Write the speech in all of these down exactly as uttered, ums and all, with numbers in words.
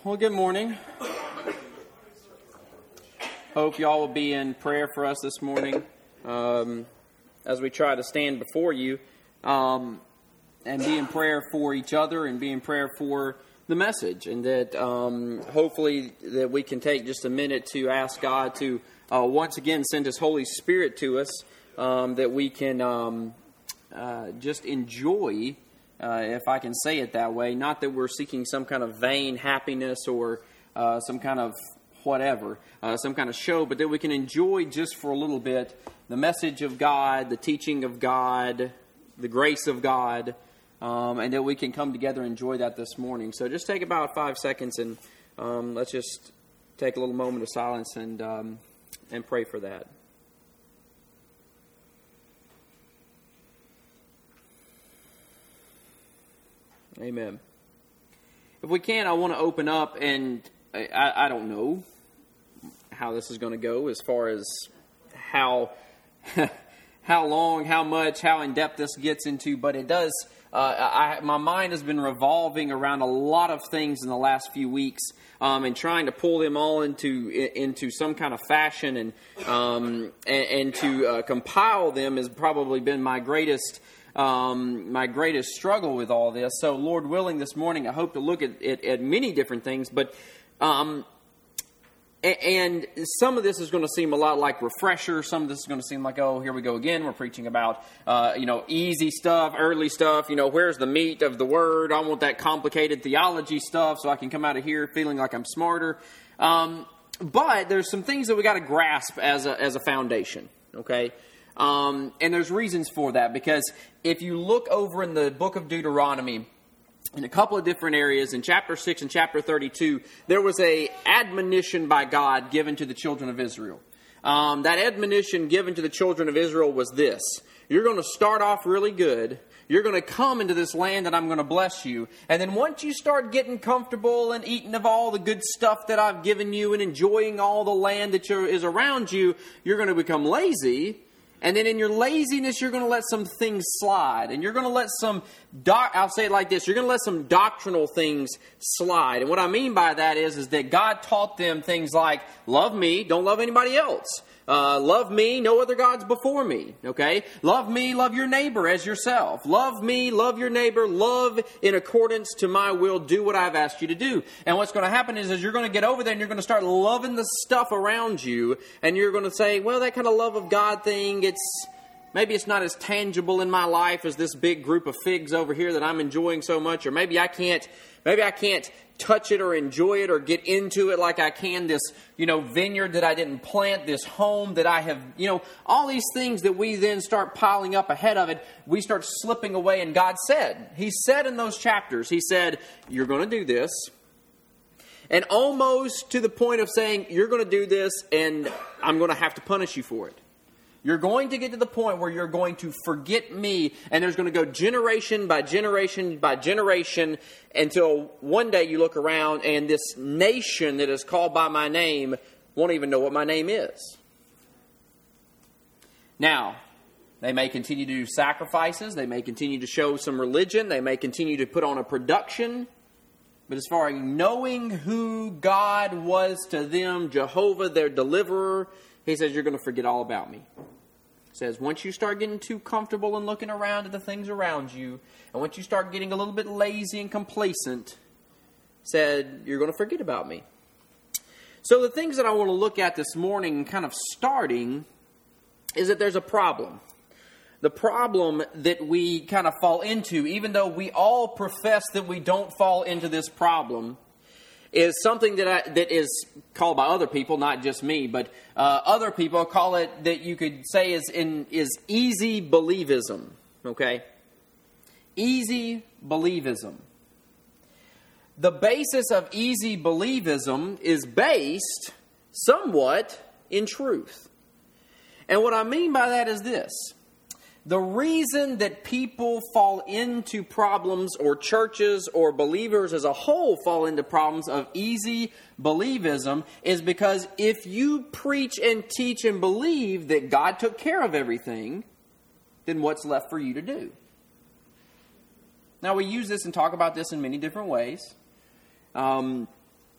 Well, good morning. Hope y'all will be in prayer for us this morning um, as we try to stand before you um, and be in prayer for each other and be in prayer for the message. And that um, hopefully that we can take just a minute to ask God to uh, once again send His Holy Spirit to us, um, that we can um, uh, just enjoy, uh, if I can say it that way, not that we're seeking some kind of vain happiness or uh, some kind of whatever, uh, some kind of show, but that we can enjoy just for a little bit the message of God, the teaching of God, the grace of God, um, and that we can come together and enjoy that this morning. So just take about five seconds and um, let's just take a little moment of silence and um, and pray for that. Amen. If we can, I want to open up, and I, I don't know how this is going to go as far as how how long, how much, how in depth this gets into, but it does. Uh, I, my mind has been revolving around a lot of things in the last few weeks, um, and trying to pull them all into into some kind of fashion, and um, and, and to uh, compile them has probably been my greatest. Um, my greatest struggle with all this. So, Lord willing, this morning I hope to look at, at, at many different things, but um, and some of this is going to seem a lot like refresher. Some of this is going to seem like, oh, here we go again. We're preaching about uh, you know easy stuff, early stuff. You know, where's the meat of the word? I want that complicated theology stuff so I can come out of here feeling like I'm smarter. Um, but there's some things that we got to grasp as a as a foundation. Okay. Um, and there's reasons for that, because if you look over in the book of Deuteronomy, in a couple of different areas, in chapter six and chapter thirty-two, there was a admonition by God given to the children of Israel. Um, that admonition given to the children of Israel was this: you're going to start off really good. You're going to come into this land and I'm going to bless you. And then once you start getting comfortable and eating of all the good stuff that I've given you and enjoying all the land that you're, is around you, you're going to become lazy. And then in your laziness, you're going to let some things slide. And you're going to let some, doc- I'll say it like this, you're going to let some doctrinal things slide. And what I mean by that is, is that God taught them things like, love me, don't love anybody else. Uh, love me, no other gods before me. Okay? Love me, love your neighbor as yourself. Love me, love your neighbor. Love in accordance to my will. Do what I've asked you to do. And what's going to happen is, is you're going to get over there and you're going to start loving the stuff around you. And you're going to say, well, that kind of love of God thing, it's maybe it's not as tangible in my life as this big group of figs over here that I'm enjoying so much. Or maybe I can't, maybe I can't touch it or enjoy it or get into it like I can this, you know, vineyard that I didn't plant, this home that I have, you know, all these things that we then start piling up ahead of it, we start slipping away. And God said, He said in those chapters, He said, you're going to do this. And almost to the point of saying, you're going to do this and I'm going to have to punish you for it. You're going to get to the point where you're going to forget me, and there's going to go generation by generation by generation until one day you look around and this nation that is called by my name won't even know what my name is. Now, they may continue to do sacrifices. They may continue to show some religion. They may continue to put on a production. But as far as knowing who God was to them, Jehovah, their deliverer, He says, you're going to forget all about me. He says, once you start getting too comfortable and looking around at the things around you, and once you start getting a little bit lazy and complacent, said, you're going to forget about me. So the things that I want to look at this morning, kind of starting, is that there's a problem. The problem that we kind of fall into, even though we all profess that we don't fall into this problem, is something that I, that is called by other people, not just me, but uh, other people call it, that you could say is in is easy believism. Okay, easy believism. The basis of easy believism is based somewhat in truth, and what I mean by that is this. The reason that people fall into problems, or churches or believers as a whole fall into problems of easy believism, is because if you preach and teach and believe that God took care of everything, then what's left for you to do? Now, we use this and talk about this in many different ways. Um,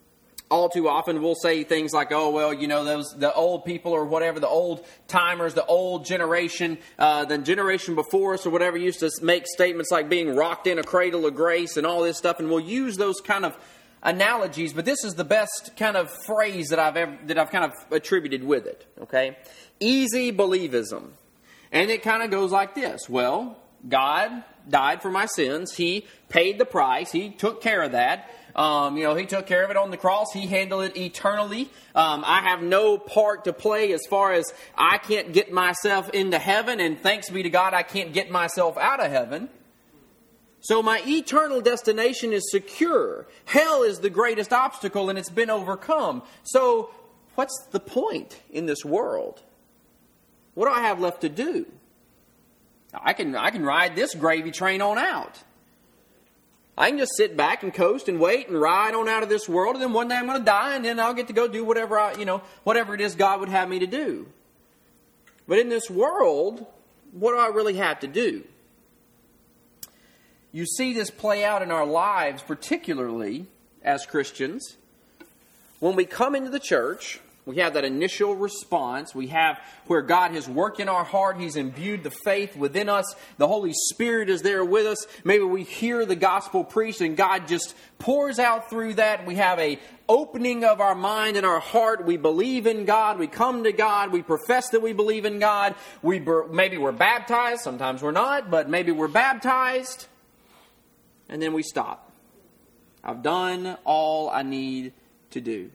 all too often we'll say things like, oh, well, you know, those the old people or whatever, the old timers, the old generation, uh, the generation before us or whatever used to make statements like being rocked in a cradle of grace and all this stuff. And we'll use those kind of analogies, but this is the best kind of phrase that I've ever, that I've kind of attributed with it, okay? Easy believism. And it kind of goes like this. Well, God died for my sins. He paid the price. He took care of that. Um, you know, He took care of it on the cross. He handled it eternally. Um, I have no part to play as far as I can't get myself into heaven, and thanks be to God, I can't get myself out of heaven. So my eternal destination is secure. Hell is the greatest obstacle, and it's been overcome. So what's the point in this world? What do I have left to do? I can I can ride this gravy train on out. I can just sit back and coast and wait and ride on out of this world, and then one day I'm going to die, and then I'll get to go do whatever I, you know, whatever it is God would have me to do. But in this world, what do I really have to do? You see this play out in our lives, particularly as Christians. When we come into the church, we have that initial response. We have where God has worked in our heart. He's imbued the faith within us. The Holy Spirit is there with us. Maybe we hear the gospel preached and God just pours out through that. We have a opening of our mind and our heart. We believe in God. We come to God. We profess that we believe in God. We maybe we're baptized. Sometimes we're not, but maybe we're baptized. And then we stop. I've done all I need to do.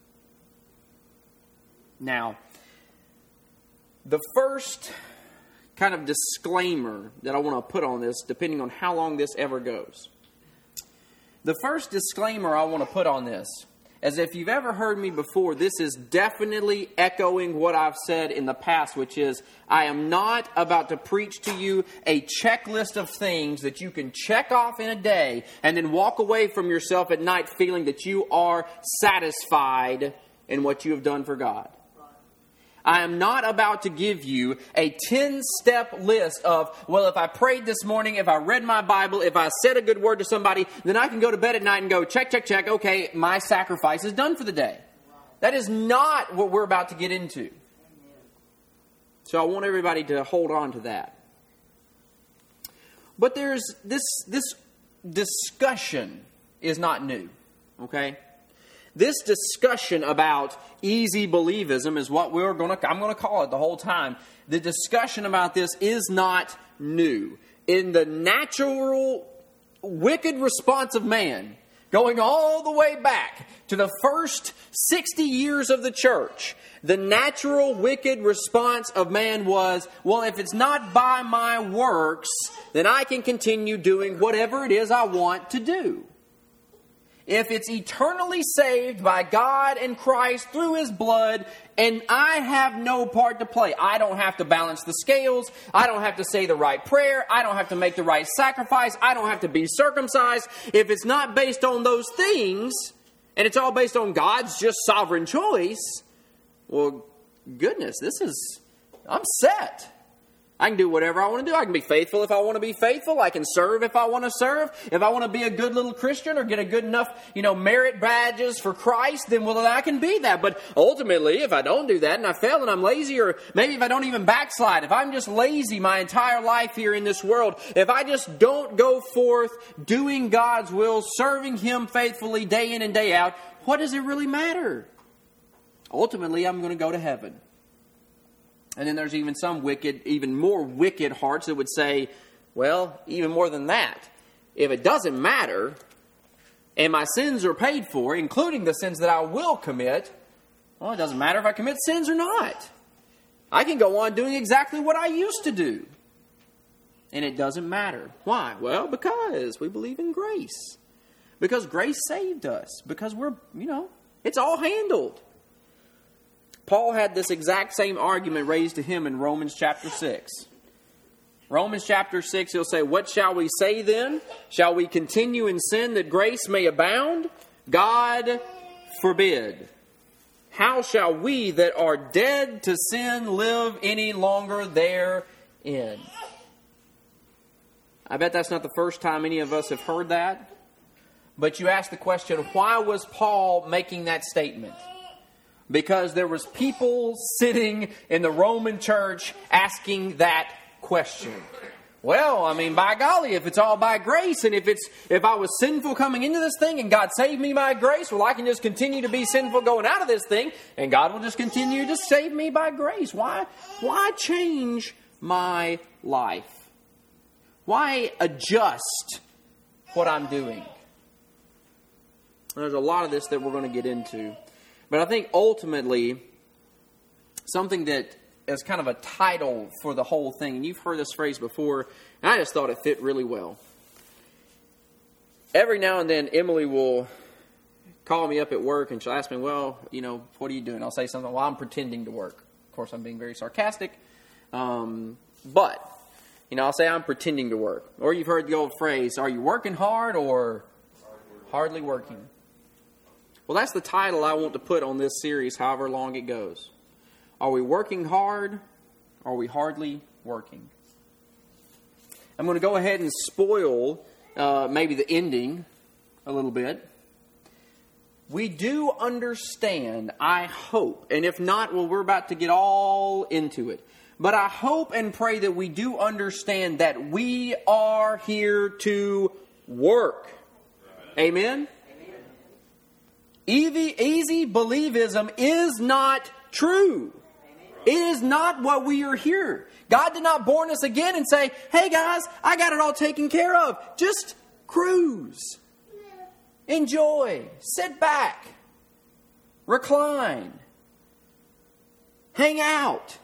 Now, the first kind of disclaimer that I want to put on this, depending on how long this ever goes. The first disclaimer I want to put on this, as if you've ever heard me before, this is definitely echoing what I've said in the past, which is, I am not about to preach to you a checklist of things that you can check off in a day and then walk away from yourself at night feeling that you are satisfied in what you have done for God. I am not about to give you a ten-step list of, well, if I prayed this morning, if I read my Bible, if I said a good word to somebody, then I can go to bed at night and go, check, check, check, okay, my sacrifice is done for the day. That is not what we're about to get into. So I want everybody to hold on to that. But there's this, this discussion is not new, okay? This discussion about easy believism is what we're going to, I'm going to call it the whole time. The discussion about this is not new. In the natural, wicked response of man, going all the way back to the first sixty years of the church, the natural, wicked response of man was, well, if it's not by my works, then I can continue doing whatever it is I want to do. If it's eternally saved by God and Christ through His blood, and I have no part to play. I don't have to balance the scales. I don't have to say the right prayer. I don't have to make the right sacrifice. I don't have to be circumcised. If it's not based on those things, and it's all based on God's just sovereign choice, well, goodness, this is, I'm set. I can do whatever I want to do. I can be faithful if I want to be faithful. I can serve if I want to serve. If I want to be a good little Christian or get a good enough, you know, merit badges for Christ, then well, I can be that. But ultimately, if I don't do that and I fail and I'm lazy, or maybe if I don't even backslide, if I'm just lazy my entire life here in this world, if I just don't go forth doing God's will, serving Him faithfully day in and day out, what does it really matter? Ultimately, I'm going to go to heaven. And then there's even some wicked, even more wicked hearts that would say, well, even more than that, if it doesn't matter, and my sins are paid for, including the sins that I will commit, well, it doesn't matter if I commit sins or not. I can go on doing exactly what I used to do. And it doesn't matter. Why? Well, because we believe in grace. Because grace saved us. Because we're, you know, it's all handled. Paul had this exact same argument raised to him in Romans chapter six. Romans chapter six, he'll say, what shall we say then? Shall we continue in sin that grace may abound? God forbid. How shall we that are dead to sin live any longer therein? I bet that's not the first time any of us have heard that. But you ask the question, why was Paul making that statement? Because there was people sitting in the Roman church asking that question. Well, I mean, by golly, if it's all by grace, and if it's if I was sinful coming into this thing and God saved me by grace, well, I can just continue to be sinful going out of this thing, and God will just continue to save me by grace. Why, why change my life? Why adjust what I'm doing? There's a lot of this that we're going to get into. But I think ultimately, something that as kind of a title for the whole thing. And you've heard this phrase before, and I just thought it fit really well. Every now and then, Emily will call me up at work, and she'll ask me, well, you know, what are you doing? I'll say something, well, I'm pretending to work. Of course, I'm being very sarcastic. Um, but, you know, I'll say I'm pretending to work. Or you've heard the old phrase, are you working hard or hardly working? Well, that's the title I want to put on this series, however long it goes. Are we working hard? Or are we hardly working? I'm going to go ahead and spoil uh, maybe the ending a little bit. We do understand, I hope, and if not, well, we're about to get all into it. But I hope and pray that we do understand that we are here to work. Amen? Amen. Easy, easy believism is not true. It is not what we are here. God did not born us again and say, hey guys, I got it all taken care of. Just cruise. Enjoy. Sit back. Recline. Hang out.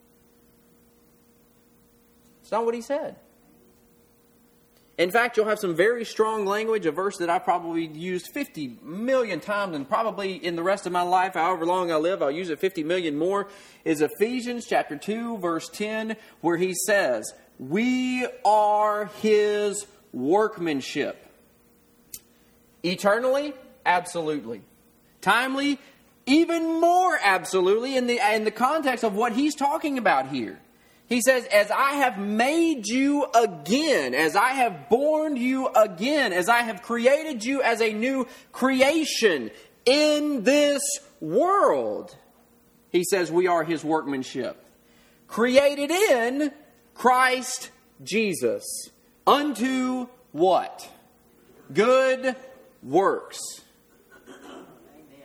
It's not what he said. In fact, you'll have some very strong language, a verse that I've probably used fifty million times, and probably in the rest of my life, however long I live, I'll use it fifty million more, is Ephesians chapter two, verse ten, where he says, we are his workmanship. Eternally? Absolutely. Timely? Even more absolutely in the, in the context of what he's talking about here. He says, as I have made you again, as I have born you again, as I have created you as a new creation in this world, he says we are his workmanship. Created in Christ Jesus. Unto what? Good works. Amen.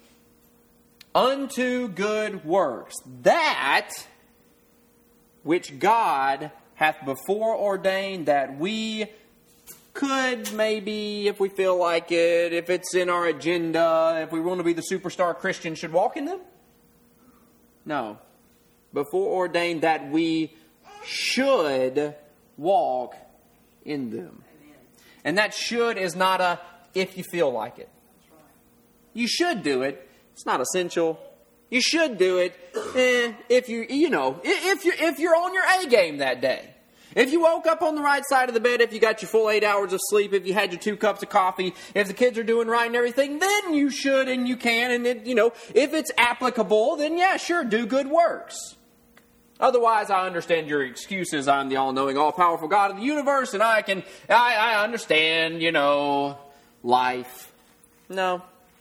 Unto good works. That which God hath before ordained that we could maybe, if we feel like it, if it's in our agenda, if we want to be the superstar Christian, should walk in them? No. Before ordained that we should walk in them. Amen. And that should is not a if you feel like it. You should do it. It's not essential. You should do it eh, if you, you know, if you're, if you're on your A game that day. If you woke up on the right side of the bed, if you got your full eight hours of sleep, if you had your two cups of coffee, if the kids are doing right and everything, then you should and you can. And, it, you know, if it's applicable, then yeah, sure, do good works. Otherwise, I understand your excuses. I'm the all-knowing, all-powerful God of the universe, and I can, I, I understand, you know, life. No.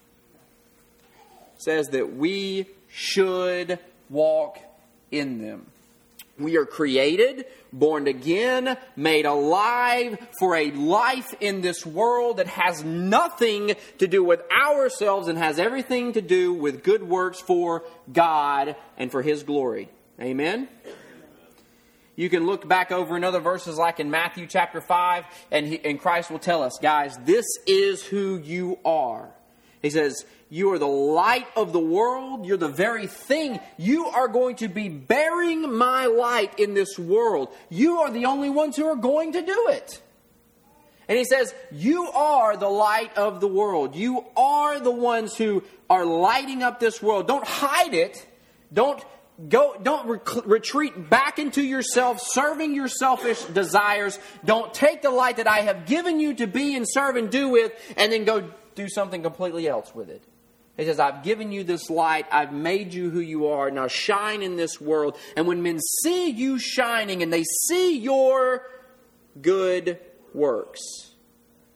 It says that we should walk in them. We are created, born again, made alive for a life in this world that has nothing to do with ourselves and has everything to do with good works for God and for his glory. Amen? You can look back over in other verses like in Matthew chapter five, and, he, and Christ will tell us, guys, this is who you are. He says, you are the light of the world. You're the very thing. You are going to be bearing my light in this world. You are the only ones who are going to do it. And he says, you are the light of the world. You are the ones who are lighting up this world. Don't hide it. Don't go. Don't re- retreat back into yourself, serving your selfish desires. Don't take the light that I have given you to be and serve and do with, and then go do something completely else with it. He says, I've given you this light. I've made you who you are. Now shine in this world. And when men see you shining and they see your good works,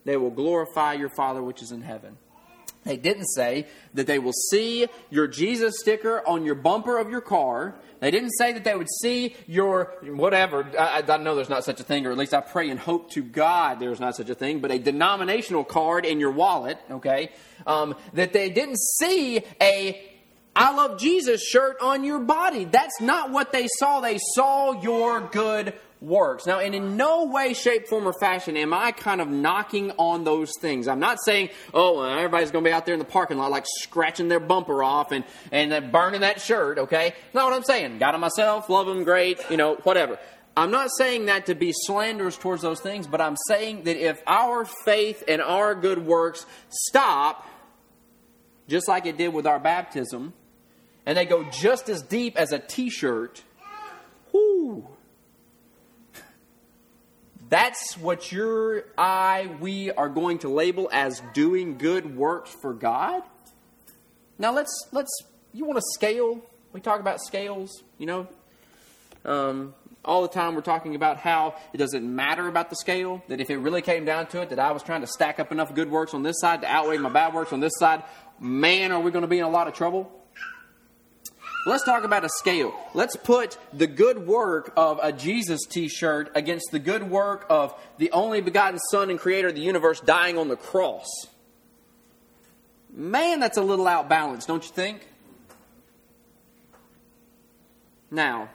they will glorify your Father which is in heaven. They didn't say that they will see your Jesus sticker on your bumper of your car. They didn't say that they would see your whatever. I, I know there's not such a thing, or at least I pray and hope to God there's not such a thing, but a denominational card in your wallet, okay? Um, that they didn't see a I love Jesus shirt on your body. That's not what they saw. They saw your good works. Now, and in no way, shape, form, or fashion am I kind of knocking on those things. I'm not saying, oh, well, everybody's going to be out there in the parking lot like scratching their bumper off and, and burning that shirt, okay? That's not what I'm saying. Got them myself, love them, great, you know, whatever. I'm not saying that to be slanderous towards those things, but I'm saying that if our faith and our good works stop, just like it did with our baptism, and they go just as deep as a t-shirt, whoo, that's what your, I, we are going to label as doing good works for God? Now let's, let's, you want a scale? We talk about scales, you know? Um, all the time we're talking about how it doesn't matter about the scale, that if it really came down to it, that I was trying to stack up enough good works on this side to outweigh my bad works on this side, man, are we going to be in a lot of trouble? Let's talk about a scale. Let's put the good work of a Jesus t-shirt against the good work of the only begotten Son and Creator of the universe dying on the cross. Man, that's a little outbalanced, don't you think? Now,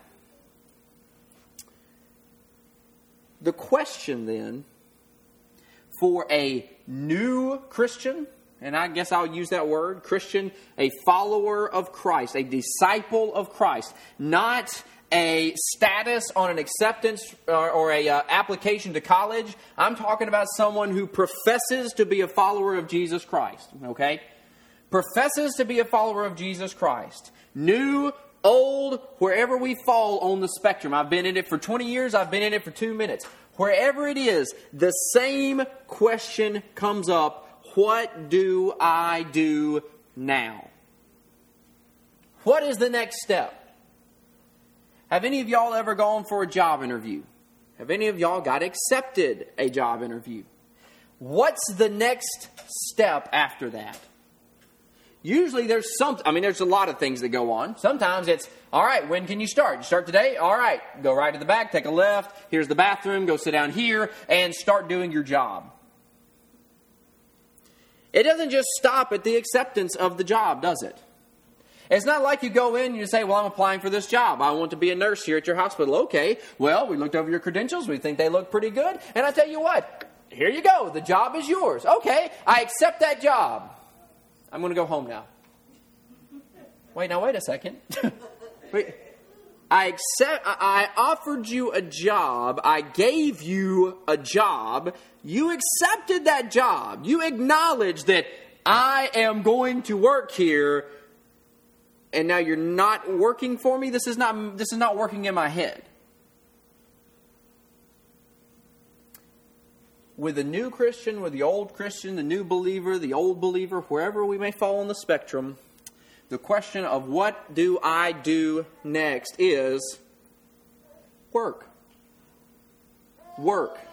the question then for a new Christian, and I guess I'll use that word, Christian, a follower of Christ, a disciple of Christ, not a status on an acceptance or, or a uh, application to college. I'm talking about someone who professes to be a follower of Jesus Christ, okay? Professes to be a follower of Jesus Christ. New, old, wherever we fall on the spectrum. I've been in it for twenty years, I've been in it for two minutes. Wherever it is, the same question comes up. What do I do now? What is the next step? Have any of y'all ever gone for a job interview? Have any of y'all got accepted a job interview? What's the next step after that? Usually there's some, I mean, there's a lot of things that go on. Sometimes it's, all right, when can you start? You start today? All right, go right to the back, take a left. Here's the bathroom, go sit down here and start doing your job. It doesn't just stop at the acceptance of the job, does it? It's not like you go in and you say, well, I'm applying for this job. I want to be a nurse here at your hospital. Okay, well, we looked over your credentials. We think they look pretty good. And I tell you what, here you go. The job is yours. Okay, I accept that job. I'm going to go home now. Wait, now wait a second. Wait. I accept, I offered you a job. I gave you a job. You accepted that job. You acknowledged that I am going to work here. And now you're not working for me? This is not, this is not working in my head. With the new Christian, with the old Christian, the new believer, the old believer, wherever we may fall on the spectrum, the question of what do I do next is work. Work.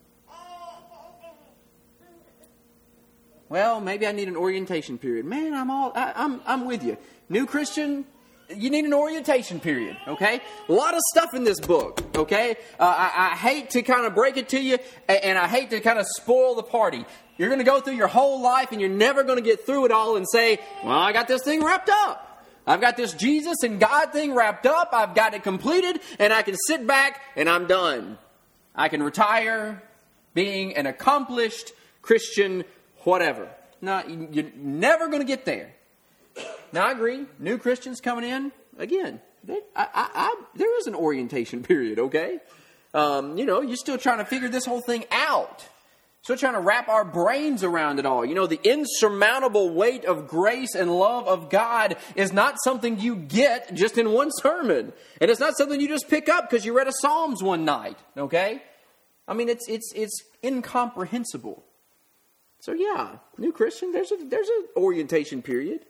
Well, maybe I need an orientation period. Man, I'm all I, I'm I'm with you. New Christian, you need an orientation period, okay? A lot of stuff in this book, okay? Uh, I, I hate to kind of break it to you, and I hate to kind of spoil the party. You're going to go through your whole life, and you're never going to get through it all and say, well, I got this thing wrapped up. I've got this Jesus and God thing wrapped up. I've got it completed, and I can sit back, and I'm done. I can retire being an accomplished Christian whatever. No, you're never going to get there. Now, I agree. New Christians coming in, again, they, I, I, I, there is an orientation period, okay? Um, you know, you're still trying to figure this whole thing out. Still trying to wrap our brains around it all. You know, the insurmountable weight of grace and love of God is not something you get just in one sermon. And it's not something you just pick up because you read a Psalms one night, okay? I mean, it's it's it's incomprehensible. So yeah, new Christian, there's a there's an orientation period.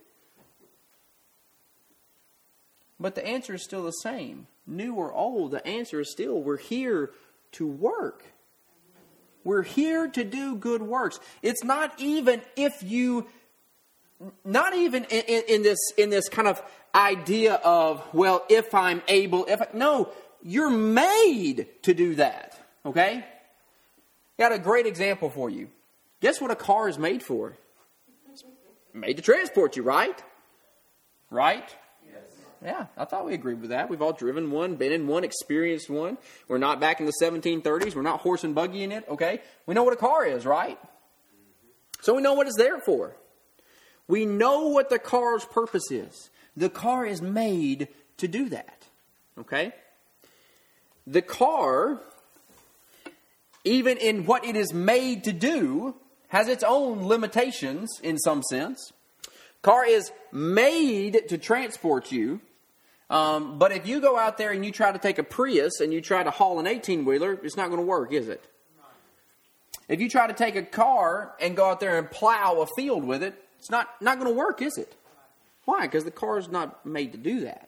But the answer is still the same. New or old, the answer is still we're here to work. We're here to do good works. It's not even if you, not even in, in, in this in this kind of idea of, well, if I'm able, if I, no, you're made to do that. Okay? Got a great example for you. Guess what a car is made for? It's made to transport you, right? Right? Yeah, I thought we agreed with that. We've all driven one, been in one, experienced one. We're not back in the seventeen thirties. We're not horse and buggy in it, okay? We know what a car is, right? So we know what it's there for. We know what the car's purpose is. The car is made to do that, okay? The car, even in what it is made to do, has its own limitations in some sense. Car is made to transport you. Um, but if you go out there and you try to take a Prius and you try to haul an eighteen-wheeler, it's not going to work, is it? If you try to take a car and go out there and plow a field with it, it's not, not going to work, is it? Why? Because the car is not made to do that.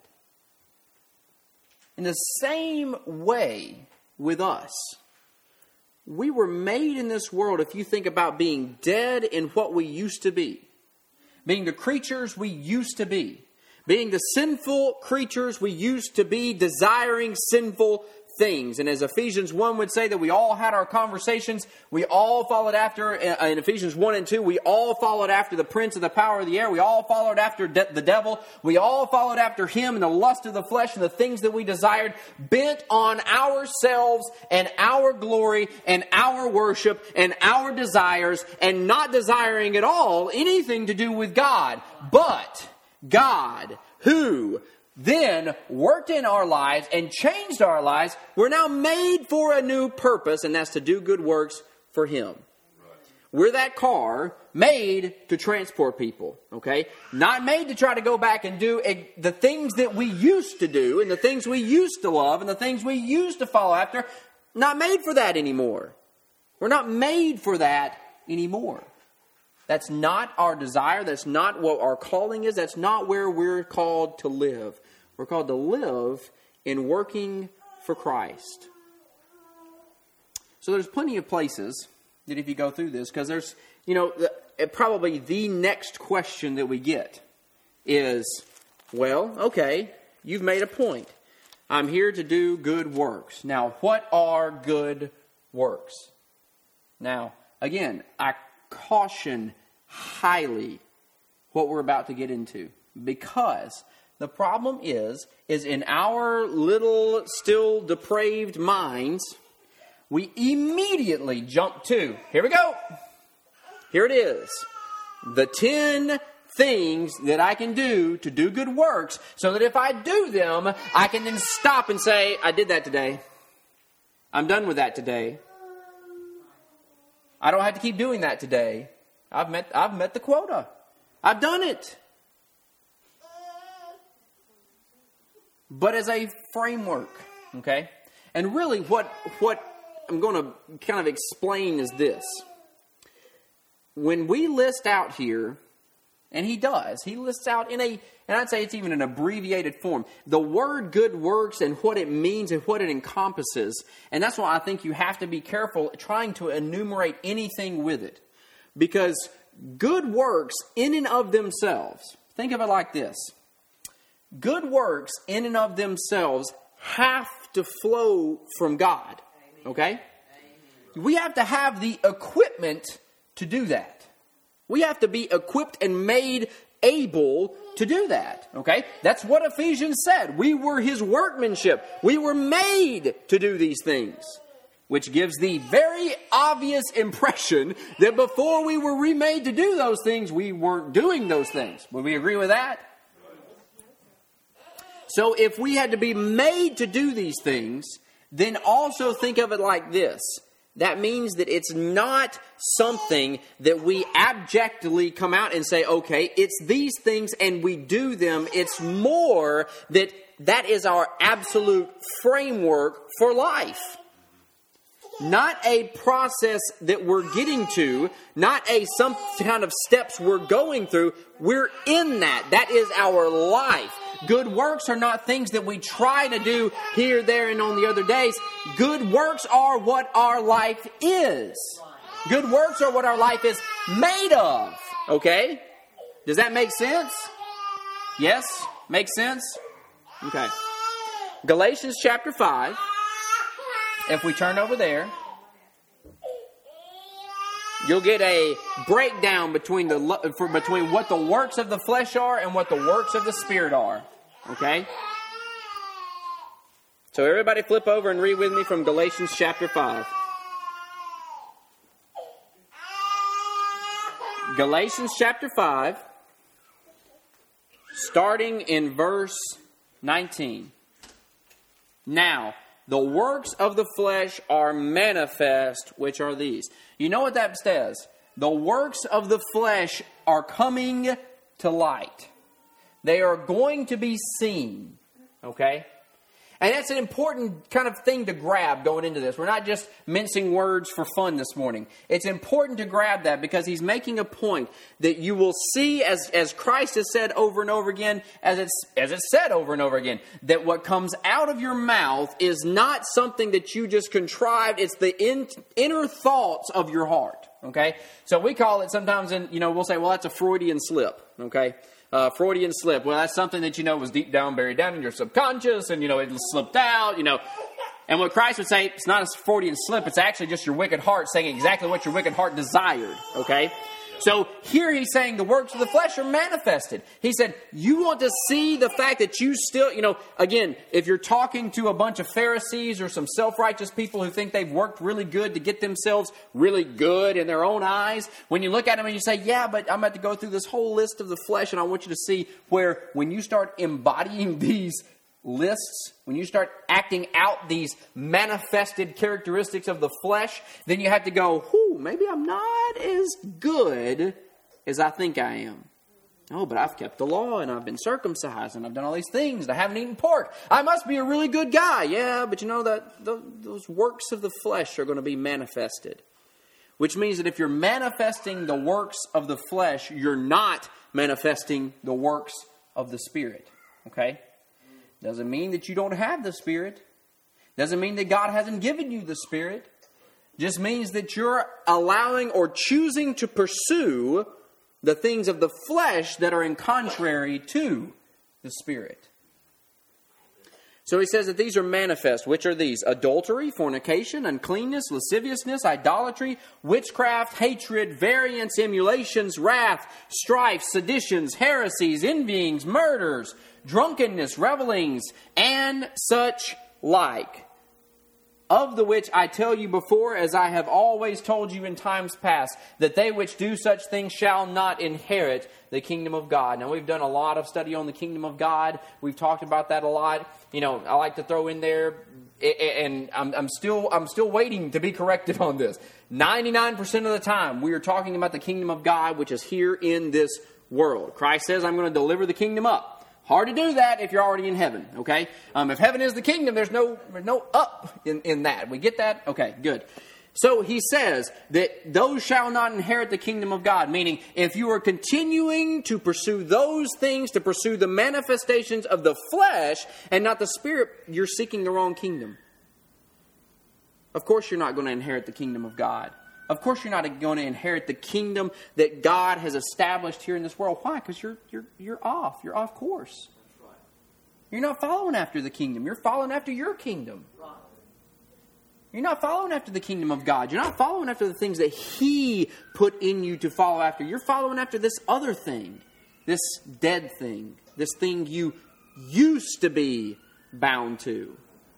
In the same way with us, we were made in this world, if you think about being dead in what we used to be, being the creatures we used to be, being the sinful creatures we used to be, desiring sinful things. And as Ephesians one would say, that we all had our conversations, we all followed after, in Ephesians one and two, we all followed after the prince of the power of the air, we all followed after de- the devil, we all followed after him and the lust of the flesh and the things that we desired, bent on ourselves and our glory and our worship and our desires, and not desiring at all anything to do with God. But God, who then worked in our lives and changed our lives, we're now made for a new purpose, and that's to do good works for Him. Right. We're that car made to transport people, okay? Not made to try to go back and do a, the things that we used to do, and the things we used to love, and the things we used to follow after. Not made for that anymore. We're not made for that anymore. That's not our desire. That's not what our calling is. That's not where we're called to live. We're called to live in working for Christ. So there's plenty of places that if you go through this, because there's, you know, the, probably the next question that we get is, well, okay, you've made a point. I'm here to do good works. Now, what are good works? Now, again, I caution highly what we're about to get into, because the problem is, is in our little, still depraved minds, we immediately jump to, here we go, here it is, the ten things that I can do to do good works, so that if I do them, I can then stop and say, I did that today. I'm done with that today. I don't have to keep doing that today. I've met I've met the quota. I've done it. But as a framework, okay? And really what what I'm going to kind of explain is this. When we list out here, and he does, he lists out in a, and I'd say it's even an abbreviated form, the word good works and what it means and what it encompasses. And that's why I think you have to be careful trying to enumerate anything with it. Because good works in and of themselves, think of it like this. Good works in and of themselves have to flow from God. Okay? We have to have the equipment to do that. We have to be equipped and made able to do that. Okay? That's what Ephesians said. We were His workmanship. We were made to do these things. Which gives the very obvious impression that before we were remade to do those things, we weren't doing those things. Would we agree with that? So if we had to be made to do these things, then also think of it like this. That means that it's not something that we abjectly come out and say, okay, it's these things and we do them. It's more that that is our absolute framework for life. Not a process that we're getting to, not a some kind of steps we're going through. We're in that. That is our life. Good works are not things that we try to do here, there, and on the other days. Good works are what our life is. Good works are what our life is made of. Okay? Does that make sense? Yes? Make sense? Okay. Galatians chapter five. If we turn over there, you'll get a breakdown between the for, between what the works of the flesh are and what the works of the Spirit are. Okay? So everybody flip over and read with me from Galatians chapter five. Galatians chapter five, starting in verse nineteen. Now, the works of the flesh are manifest, which are these. You know what that says? The works of the flesh are coming to light. They are going to be seen. Okay? And that's an important kind of thing to grab going into this. We're not just mincing words for fun this morning. It's important to grab that because he's making a point that you will see, as, as Christ has said over and over again, as it's, as it's said over and over again, that what comes out of your mouth is not something that you just contrived. It's the in, inner thoughts of your heart. Okay? So we call it sometimes, in, you know, we'll say, well, that's a Freudian slip. Okay? Uh, Freudian slip. Well, that's something that, you know, was deep down, buried down in your subconscious, and, you know, it slipped out, you know. And what Christ would say, it's not a Freudian slip, it's actually just your wicked heart saying exactly what your wicked heart desired, okay? So here he's saying the works of the flesh are manifested. He said, you want to see the fact that you still, you know, again, if you're talking to a bunch of Pharisees or some self-righteous people who think they've worked really good to get themselves really good in their own eyes, when you look at them and you say, yeah, but I'm about to go through this whole list of the flesh, and I want you to see where when you start embodying these lists, when you start acting out these manifested characteristics of the flesh, then you have to go, whoo, maybe I'm not as good as I think I am. Oh, but I've kept the law and I've been circumcised and I've done all these things and I haven't eaten pork. I must be a really good guy. Yeah, but you know that those works of the flesh are going to be manifested. Which means that if you're manifesting the works of the flesh, you're not manifesting the works of the Spirit. Okay? Doesn't mean that you don't have the Spirit. Doesn't mean that God hasn't given you the Spirit. Just means that you're allowing or choosing to pursue the things of the flesh that are in contrary to the Spirit. So he says that these are manifest. Which are these? Adultery, fornication, uncleanness, lasciviousness, idolatry, witchcraft, hatred, variance, emulations, wrath, strife, seditions, heresies, envyings, murders, drunkenness, revelings, and such like. Of the which I tell you before, as I have always told you in times past, that they which do such things shall not inherit the kingdom of God. Now, we've done a lot of study on the kingdom of God. We've talked about that a lot. You know, I like to throw in there, and I'm, I'm still I'm still waiting to be corrected on this. ninety-nine percent of the time, we are talking about the kingdom of God, which is here in this world. Christ says, I'm going to deliver the kingdom up. Hard to do that if you're already in heaven, okay? Um, if heaven is the kingdom, there's no there's no up in, in that. We get that? Okay, good. So he says that those shall not inherit the kingdom of God, meaning if you are continuing to pursue those things, to pursue the manifestations of the flesh and not the Spirit, you're seeking the wrong kingdom. Of course you're not going to inherit the kingdom of God. Of course you're not going to inherit the kingdom that God has established here in this world. Why? Because you're you're you're off. You're off course. Right. You're not following after the kingdom. You're following after your kingdom. Right. You're not following after the kingdom of God. You're not following after the things that He put in you to follow after. You're following after this other thing. This dead thing. This thing you used to be bound to.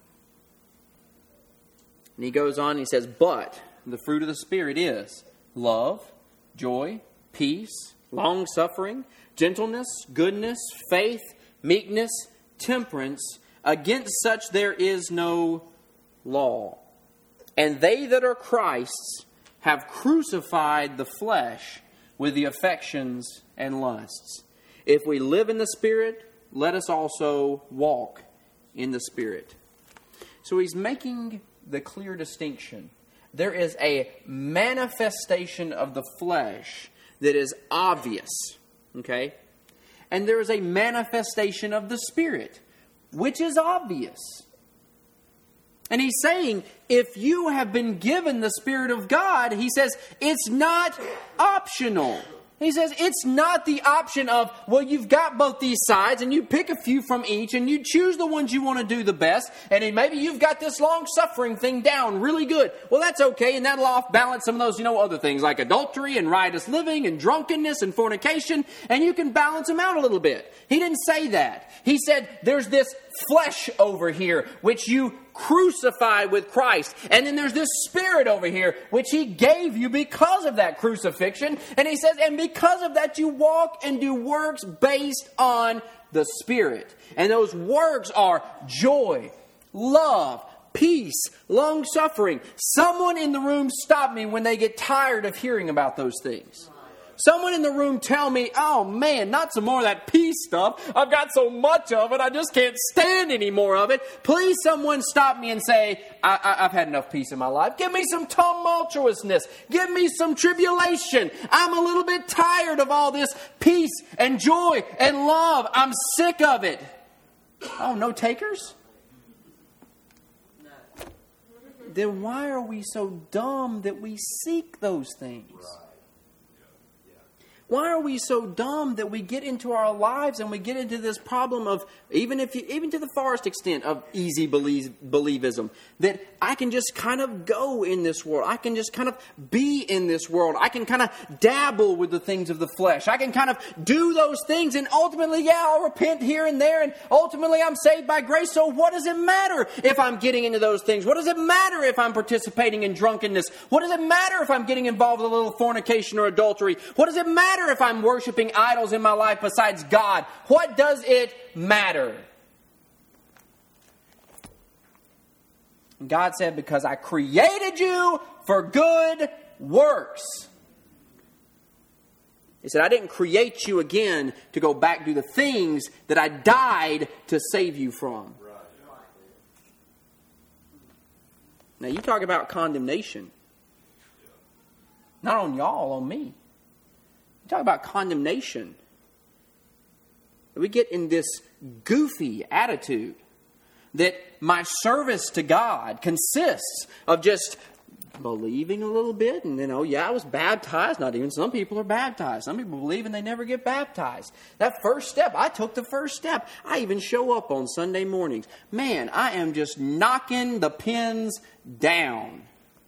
And he goes on and he says, but the fruit of the Spirit is love, joy, peace, long-suffering, gentleness, goodness, faith, meekness, temperance. Against such there is no law. And they that are Christ's have crucified the flesh with the affections and lusts. If we live in the Spirit, let us also walk in the Spirit. So he's making the clear distinction. There is a manifestation of the flesh that is obvious, okay? and there is a manifestation of the Spirit, which is obvious. And he's saying, if you have been given the Spirit of God, he says, it's not optional. He says, it's not the option of, well, you've got both these sides, and you pick a few from each, and you choose the ones you want to do the best, and then maybe you've got this long-suffering thing down really good. Well, that's okay, and that'll off-balance some of those, you know, other things, like adultery, and riotous living, and drunkenness, and fornication, and you can balance them out a little bit. He didn't say that. He said, there's this flesh over here, which you crucify with Christ. And then there's this Spirit over here, which He gave you because of that crucifixion. And He says, and because of that, you walk and do works based on the Spirit. And those works are joy, love, peace, long-suffering. Someone in the room stop me when they get tired of hearing about those things. Someone in the room tell me, oh man, not some more of that peace stuff. I've got so much of it, I just can't stand any more of it. Please someone stop me and say, I, I, I've had enough peace in my life. Give me some tumultuousness. Give me some tribulation. I'm a little bit tired of all this peace and joy and love. I'm sick of it. Oh, no takers? Then why are we so dumb that we seek those things? Why are we so dumb that we get into our lives and we get into this problem of, even if you, even to the farthest extent of easy believe, believism, that I can just kind of go in this world. I can just kind of be in this world. I can kind of dabble with the things of the flesh. I can kind of do those things, and ultimately, yeah, I'll repent here and there, and ultimately I'm saved by grace. So what does it matter if I'm getting into those things? What does it matter if I'm participating in drunkenness? What does it matter if I'm getting involved with a little fornication or adultery? What does it matter if I'm worshiping idols in my life besides God? What does it matter? God said, because I created you for good works. He said, I didn't create you again to go back to the things that I died to save you from. Now, you talk about condemnation. Not on y'all, on me. Talk about condemnation. We get in this goofy attitude that my service to God consists of just believing a little bit, and then, oh yeah, I was baptized. Not even some people are baptized. Some people believe and they never get baptized. That first step, I took the first step. I even show up on Sunday mornings. Man, I am just knocking the pins down.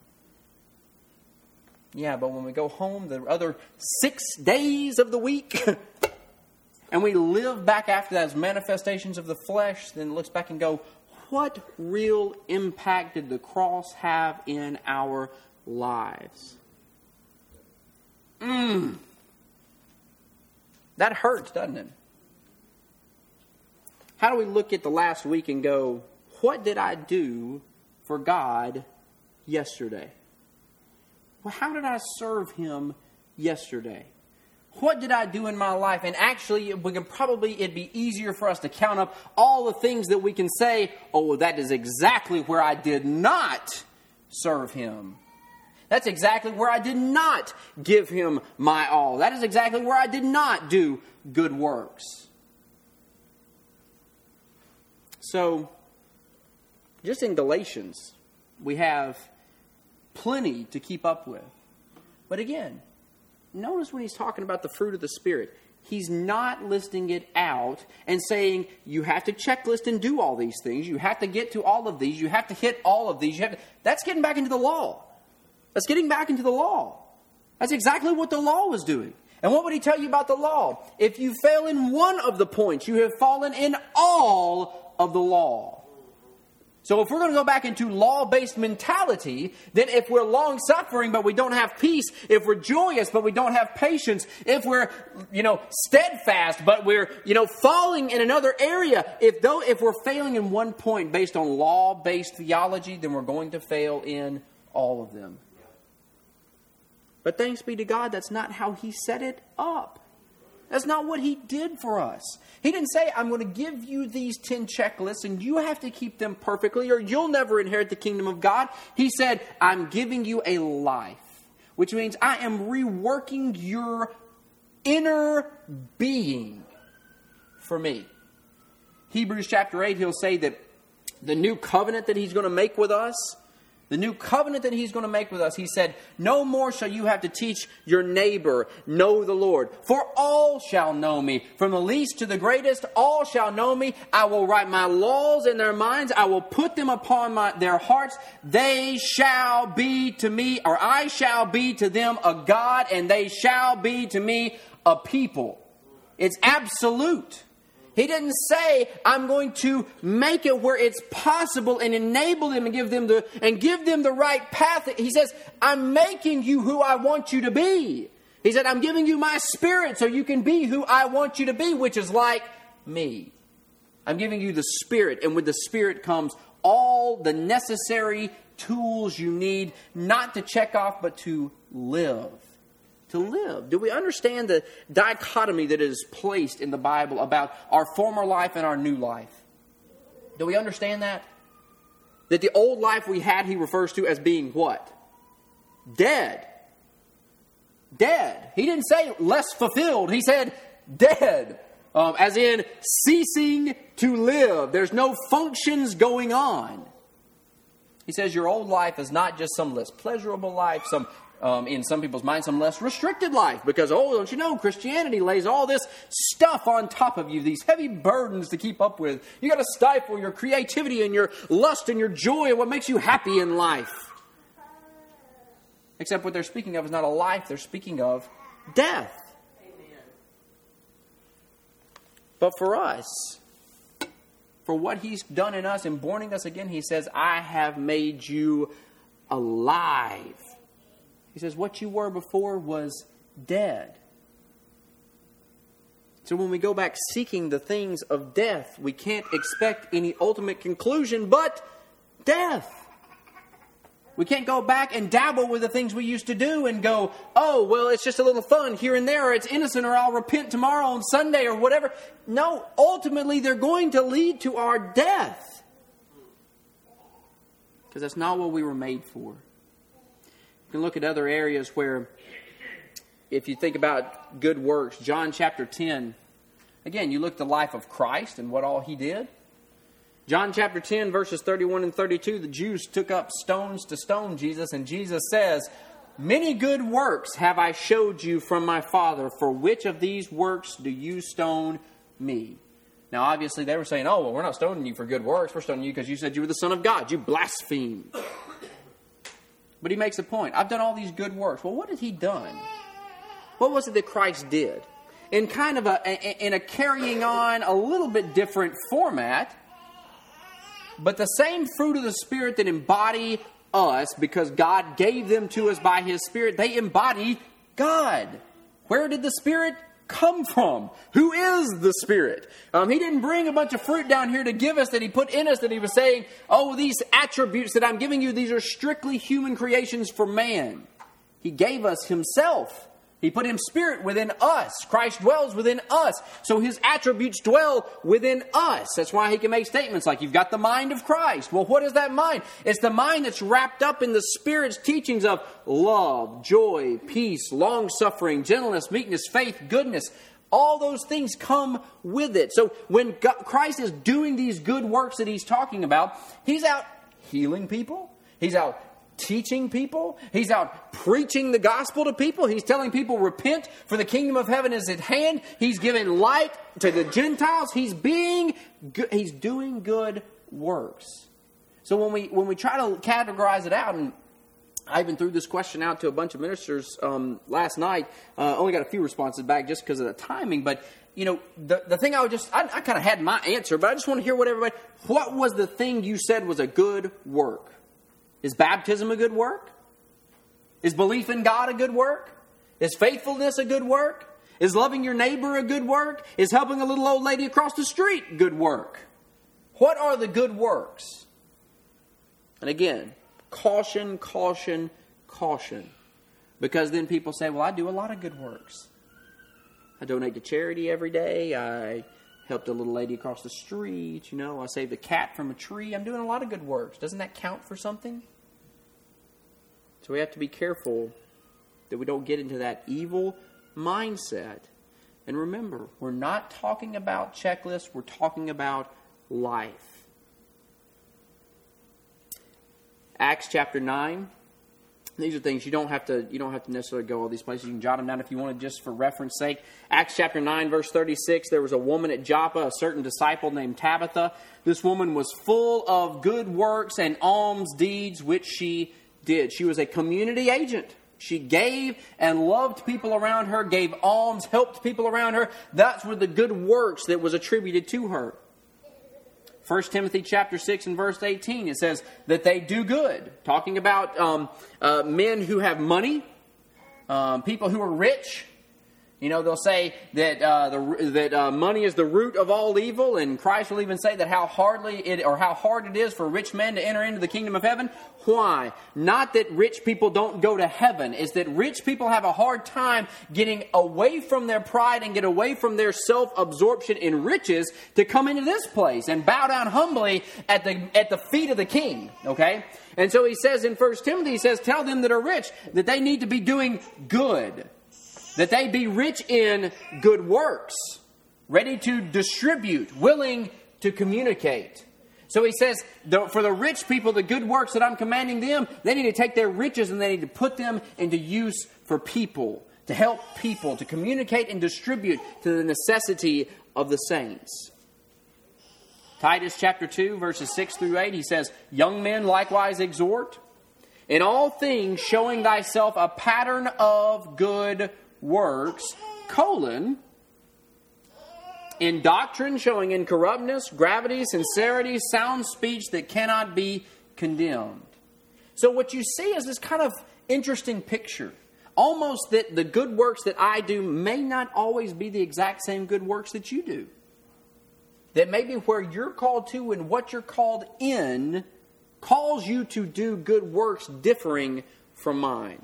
Yeah, but when we go home the other six days of the week and we live back after that as manifestations of the flesh, then looks back and go, what real impact did the cross have in our lives? Mmm. That hurts, doesn't it? How do we look at the last week and go, what did I do for God yesterday? Well, how did I serve Him yesterday? What did I do in my life? And actually, we can probably, it'd be easier for us to count up all the things that we can say, oh, well, that is exactly where I did not serve Him. That's exactly where I did not give Him my all. That is exactly where I did not do good works. So, just in Galatians, we have plenty to keep up with. But again, notice when he's talking about the fruit of the Spirit, he's not listing it out and saying, you have to checklist and do all these things. You have to get to all of these. You have to hit all of these. You have to... That's getting back into the law. That's getting back into the law. That's exactly what the law was doing. And what would he tell you about the law? If you fail in one of the points, you have fallen in all of the law. So if we're going to go back into law-based mentality, then if we're long-suffering but we don't have peace, if we're joyous but we don't have patience, if we're, you know, steadfast but we're, you know, falling in another area, if though if we're failing in one point based on law-based theology, then we're going to fail in all of them. But thanks be to God, that's not how He set it up. That's not what He did for us. He didn't say, I'm going to give you these ten checklists and you have to keep them perfectly or you'll never inherit the kingdom of God. He said, I'm giving you a life, which means I am reworking your inner being. for me. Hebrews chapter eight, he'll say that the new covenant that he's going to make with us, the new covenant that he's going to make with us, he said, no more shall you have to teach your neighbor, know the Lord. For all shall know me. From the least to the greatest, all shall know me. I will write my laws in their minds. I will put them upon my, their hearts. They shall be to me, or I shall be to them a God, and they shall be to me a people. It's absolute. He didn't say, I'm going to make it where it's possible and enable them and give them the and give them the right path. He says, I'm making you who I want you to be. He said, I'm giving you my Spirit so you can be who I want you to be, which is like me. I'm giving you the Spirit, and with the Spirit comes all the necessary tools you need, not to check off, but to live. To live. Do we understand the dichotomy that is placed in the Bible about our former life and our new life? Do we understand that? That the old life we had, he refers to as being what? Dead. Dead. He didn't say less fulfilled. He said dead. Um, as in ceasing to live. There's no functions going on. He says your old life is not just some less pleasurable life, some Um, in some people's minds, some less restricted life. Because, oh, don't you know, Christianity lays all this stuff on top of you, these heavy burdens to keep up with. You got to stifle your creativity and your lust and your joy and what makes you happy in life. Except what they're speaking of is not a life, they're speaking of death. Amen. But for us, for what he's done in us and born us again, he says, I have made you alive. He says, what you were before was dead. So when we go back seeking the things of death, we can't expect any ultimate conclusion but death. We can't go back and dabble with the things we used to do and go, oh, well, it's just a little fun here and there, or it's innocent, or I'll repent tomorrow on Sunday, or whatever. No, ultimately they're going to lead to our death. Because that's not what we were made for. You can look at other areas where, if you think about good works, John chapter ten, again, you look at the life of Christ and what all he did. John chapter ten, verses thirty-one and thirty-two, the Jews took up stones to stone Jesus, and Jesus says, many good works have I showed you from my Father. For which of these works do you stone me? Now, obviously, they were saying, oh, well, we're not stoning you for good works. We're stoning you because you said you were the Son of God. You blasphemed. But he makes a point. I've done all these good works. Well, what had he done? What was it that Christ did? In kind of a, in a carrying on, a little bit different format, but the same fruit of the Spirit that embody us, because God gave them to us by His Spirit, they embody God. Where did the Spirit come from? Who is the Spirit? Um, he didn't bring a bunch of fruit down here to give us that He put in us, that He was saying, oh, these attributes that I'm giving you, these are strictly human creations for man. He gave us Himself. He put His Spirit within us. Christ dwells within us. So His attributes dwell within us. That's why He can make statements like, you've got the mind of Christ. Well, what is that mind? It's the mind that's wrapped up in the Spirit's teachings of love, joy, peace, long-suffering, gentleness, meekness, faith, goodness. All those things come with it. So when God, Christ is doing these good works that He's talking about, He's out healing people. He's out teaching people. He's out preaching the gospel to people. He's telling people, repent, for the kingdom of heaven is at hand. He's giving light to the Gentiles. He's being, he's doing good works. So when we when we try to categorize it out, and I even threw this question out to a bunch of ministers um, last night. Uh, only got a few responses back just because of the timing. But you know, the the thing I would just I, I kind of had my answer, but I just want to hear what everybody. What was the thing you said was a good work? Is baptism a good work? Is belief in God a good work? Is faithfulness a good work? Is loving your neighbor a good work? Is helping a little old lady across the street good work? What are the good works? And again, caution, caution, caution. Because then people say, well, I do a lot of good works. I donate to charity every day. I helped a little lady across the street. You know, I saved a cat from a tree. I'm doing a lot of good works. Doesn't that count for something? So we have to be careful that we don't get into that evil mindset. And remember, we're not talking about checklists. We're talking about life. Acts chapter nine. These are things you don't have to you don't have to necessarily go all these places. You can jot them down if you want to, just for reference sake. Acts chapter nine, verse thirty-six. There was a woman at Joppa, a certain disciple named Tabitha. This woman was full of good works and alms deeds, which she did. She was a community agent. She gave and loved people around her, gave alms, helped people around her. That's were the good works that was attributed to her. First Timothy chapter six and verse eighteen, it says that they do good. Talking about um, uh, men who have money, um, people who are rich. You know, they'll say that uh, the, that uh, money is the root of all evil, and Christ will even say that how hardly it or how hard it is for rich men to enter into the kingdom of heaven. Why? Not that rich people don't go to heaven. It's that rich people have a hard time getting away from their pride and get away from their self-absorption in riches to come into this place and bow down humbly at the at the feet of the King. Okay? And so he says in First Timothy, he says, tell them that are rich that they need to be doing good. That they be rich in good works, ready to distribute, willing to communicate. So he says, for the rich people, the good works that I'm commanding them, they need to take their riches and they need to put them into use for people, to help people, to communicate and distribute to the necessity of the saints. Titus chapter two, verses six through eight, he says, young men likewise exhort, in all things showing thyself a pattern of good works, colon, in doctrine showing incorruptness, gravity, sincerity, sound speech that cannot be condemned. So what you see is this kind of interesting picture. Almost that the good works that I do may not always be the exact same good works that you do. That maybe where you're called to and what you're called in calls you to do good works differing from mine.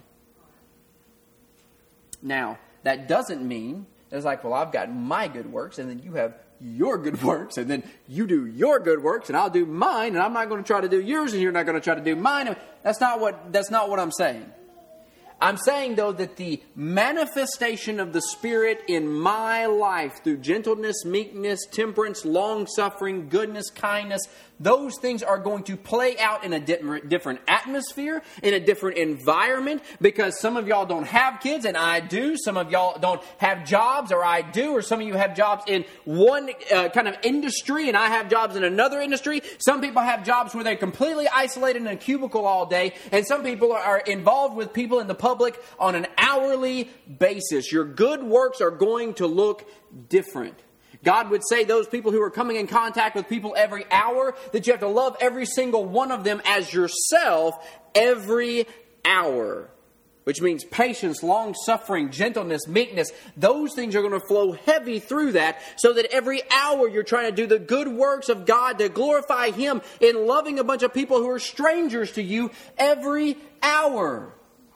Now, that doesn't mean it's like, well, I've got my good works, and then you have your good works, and then you do your good works, and I'll do mine, and I'm not going to try to do yours, and you're not going to try to do mine. That's not what, that's not what I'm saying. I'm saying, though, that the manifestation of the Spirit in my life through gentleness, meekness, temperance, long-suffering, goodness, kindness, those things are going to play out in a different atmosphere, in a different environment, because some of y'all don't have kids, and I do. Some of y'all don't have jobs, or I do. Or some of you have jobs in one uh, kind of industry, and I have jobs in another industry. Some people have jobs where they're completely isolated in a cubicle all day, and some people are involved with people in the public on an hourly basis. Your good works are going to look different. God would say those people who are coming in contact with people every hour, that you have to love every single one of them as yourself every hour. Which means patience, long-suffering, gentleness, meekness. Those things are going to flow heavy through that, so that every hour you're trying to do the good works of God to glorify Him in loving a bunch of people who are strangers to you every hour.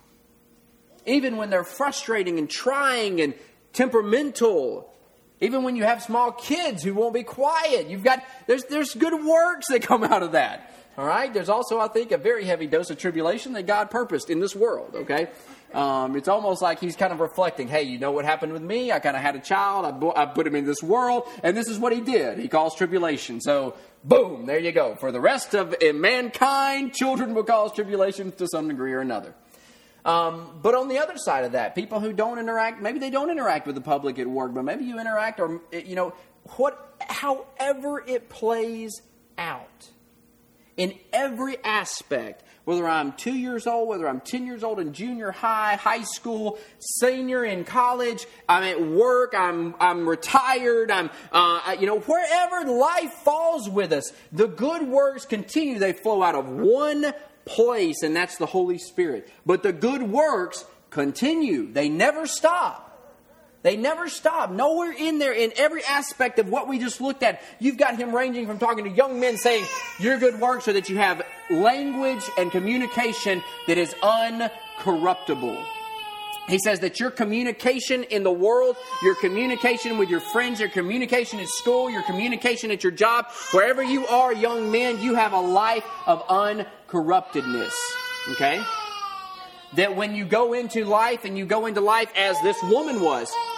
Even when they're frustrating and trying and temperamental. Even when you have small kids who won't be quiet. You've got, there's, there's good works that come out of that. All right? There's also, I think, a very heavy dose of tribulation that God purposed in this world. Okay? Um, it's almost like He's kind of reflecting, hey, you know what happened with me? I kind of had a child. I, bo- I put him in this world. And this is what He did. He caused tribulation. So, boom, there you go. For the rest of mankind, children will cause tribulation to some degree or another. Um, but on the other side of that, people who don't interact, maybe they don't interact with the public at work, but maybe you interact, or, you know, what, however it plays out in every aspect, whether I'm two years old, whether I'm ten years old in junior high, high school, senior in college, I'm at work, I'm, I'm retired, I'm, uh, you know, wherever life falls with us, the good works continue. They flow out of one place, and that's the Holy Spirit. But the good works continue. They never stop. They never stop. Nowhere in there, in every aspect of what we just looked at, you've got Him ranging from talking to young men saying, your good works so that you have language and communication that is uncorruptible. He says that your communication in the world, your communication with your friends, your communication at school, your communication at your job, wherever you are, young men, you have a life of uncorruptedness. Okay? That when you go into life and you go into life as this woman was,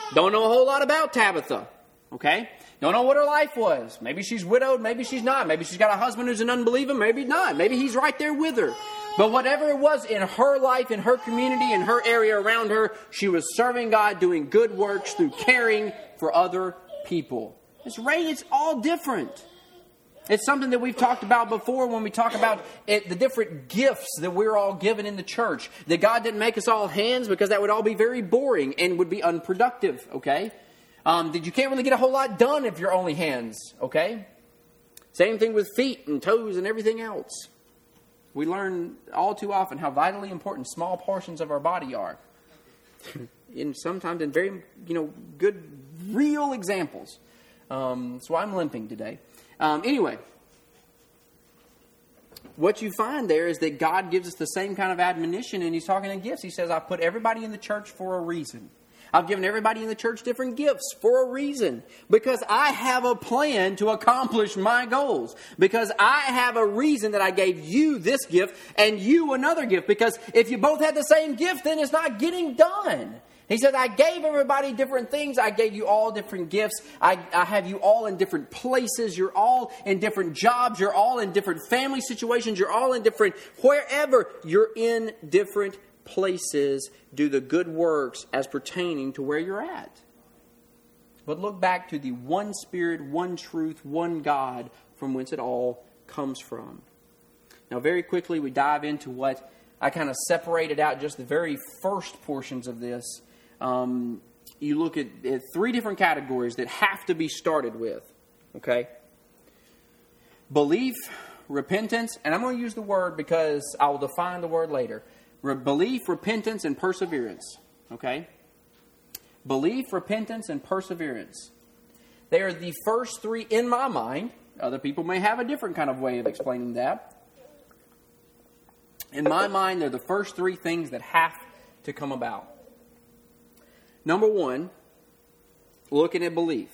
Don't know a whole lot about Tabitha. Okay? Don't know what her life was. Maybe she's widowed, maybe she's not. Maybe she's got a husband who's an unbeliever, maybe not. Maybe he's right there with her. But whatever it was in her life, in her community, in her area around her, she was serving God, doing good works through caring for other people. It's right, it's all different. It's something that we've talked about before when we talk about it, the different gifts that we're all given in the church. That God didn't make us all hands because that would all be very boring and would be unproductive, okay? Um, that you can't really get a whole lot done if you're only hands, okay? Same thing with feet and toes and everything else. We learn all too often how vitally important small portions of our body are. And sometimes in very, you know, good, real examples. Um, that's why I'm limping today. Um, anyway, what you find there is that God gives us the same kind of admonition, and He's talking in gifts. He says, I've put everybody in the church for a reason. I've given everybody in the church different gifts for a reason. Because I have a plan to accomplish my goals. Because I have a reason that I gave you this gift and you another gift. Because if you both had the same gift, then it's not getting done. He said, I gave everybody different things. I gave you all different gifts. I, I have you all in different places. You're all in different jobs. You're all in different family situations. You're all in different, wherever you're in different places, do the good works as pertaining to where you're at. But look back to the one Spirit, one truth, one God from whence it all comes from. Now, very quickly, we dive into what I kind of separated out just the very first portions of this. Um, you look at, at three different categories that have to be started with. Okay? Belief, repentance, and I'm going to use the word because I will define the word later. Re- belief, repentance, and perseverance. Okay? Belief, repentance, and perseverance. They are the first three in my mind. Other people may have a different kind of way of explaining that. In my mind, they're the first three things that have to come about. Number one, looking at belief.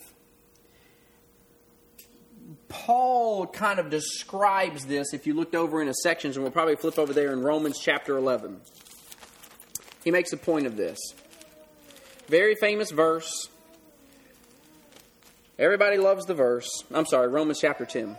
Paul kind of describes this if you looked over in his sections, and we'll probably flip over there in Romans chapter eleven. He makes a point of this. Very famous verse. Everybody loves the verse. I'm sorry, Romans chapter ten.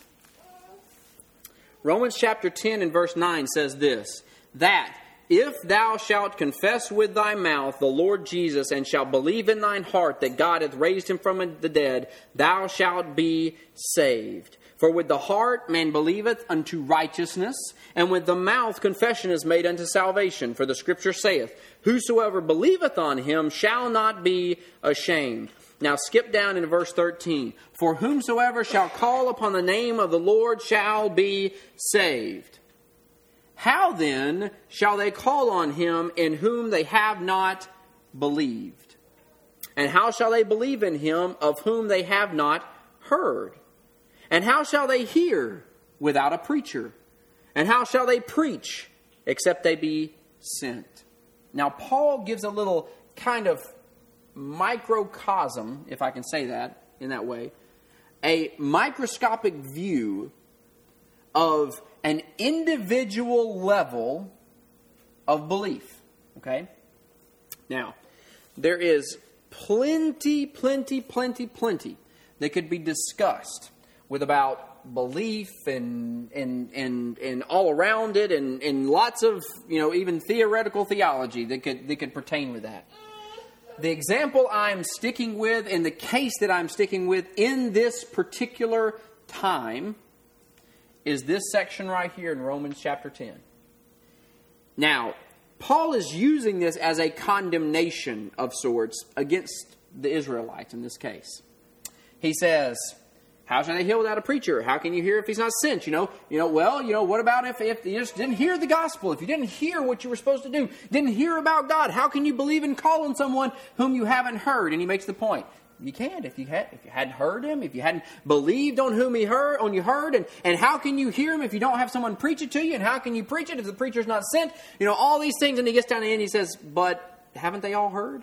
Romans chapter ten and verse nine says this, that if thou shalt confess with thy mouth the Lord Jesus, and shalt believe in thine heart that God hath raised him from the dead, thou shalt be saved. For with the heart man believeth unto righteousness, and with the mouth confession is made unto salvation. For the Scripture saith, whosoever believeth on him shall not be ashamed. Now skip down in verse thirteen. For whomsoever shall call upon the name of the Lord shall be saved. How then shall they call on him in whom they have not believed? And how shall they believe in him of whom they have not heard? And how shall they hear without a preacher? And how shall they preach except they be sent? Now Paul gives a little kind of microcosm, if I can say that in that way, a microscopic view of an individual level of belief. Okay? Now, there is plenty, plenty, plenty, plenty that could be discussed with about belief and and and, and all around it, and, and lots of, you know, even theoretical theology that could that could pertain with that. The example I'm sticking with, and the case that I'm sticking with in this particular time, is this section right here in Romans chapter ten. Now, Paul is using this as a condemnation of sorts against the Israelites in this case. He says, how shall they heal without a preacher? How can you hear if he's not sent? You know, you know. Well, you know, what about if, if you just didn't hear the gospel? If you didn't hear what you were supposed to do, didn't hear about God, how can you believe in calling someone whom you haven't heard? And he makes the point. You can't if you had if you hadn't heard him, if you hadn't believed on whom he heard, on you heard, and, and how can you hear him if you don't have someone preach it to you? And how can you preach it if the preacher's not sent? You know, all these things, and he gets down to the end, he says, but haven't they all heard?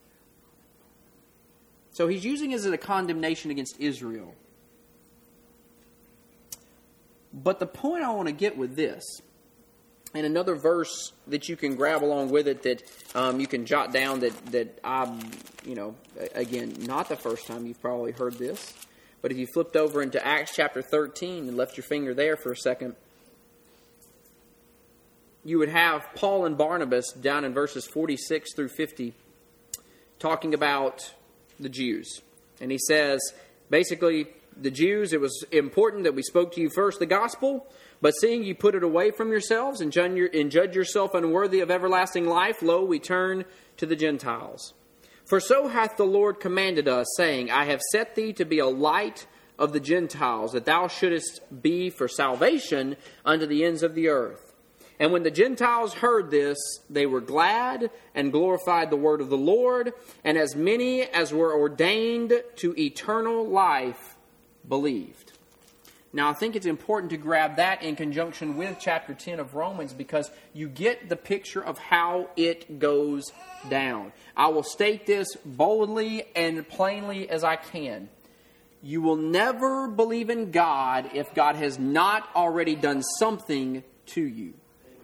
So he's using it as a condemnation against Israel. But the point I want to get with this And another verse that you can grab along with it that um, you can jot down that, that I'm, you know, again, not the first time you've probably heard this. But if you flipped over into Acts chapter thirteen and left your finger there for a second, you would have Paul and Barnabas down in verses forty-six through fifty talking about the Jews. And he says, basically, the Jews, it was important that we spoke to you first the gospel, but seeing you put it away from yourselves and judge yourself unworthy of everlasting life, lo, we turn to the Gentiles. For so hath the Lord commanded us, saying, I have set thee to be a light of the Gentiles, that thou shouldest be for salvation unto the ends of the earth. And when the Gentiles heard this, they were glad and glorified the word of the Lord, and as many as were ordained to eternal life believed. Now, I think it's important to grab that in conjunction with chapter ten of Romans, because you get the picture of how it goes down. I will state this boldly and plainly as I can. You will never believe in God if God has not already done something to you.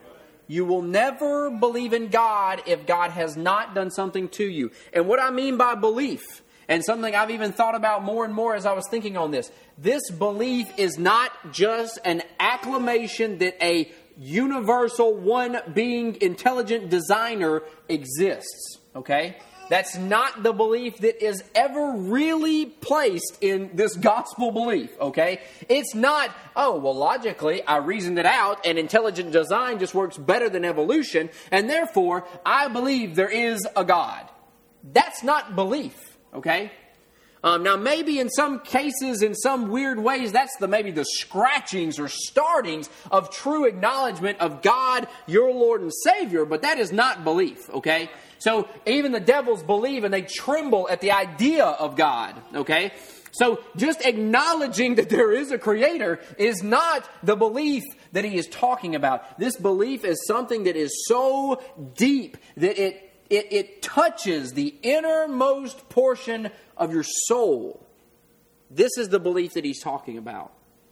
You will never believe in God if God has not done something to you. And what I mean by belief, and something I've even thought about more and more as I was thinking on this, this belief is not just an acclamation that a universal, one-being, intelligent designer exists. Okay? That's not the belief that is ever really placed in this gospel belief, okay? It's not, oh, well, logically, I reasoned it out, and intelligent design just works better than evolution, and therefore, I believe there is a God. That's not belief, okay? Um, now, maybe in some cases, in some weird ways, that's the maybe the scratchings or startings of true acknowledgement of God, your Lord and Savior, but that is not belief, okay? So even the devils believe and they tremble at the idea of God, okay? So just acknowledging that there is a creator is not the belief that he is talking about. This belief is something that is so deep that it, it, it touches the innermost portion of your soul. This is the belief that he's talking about.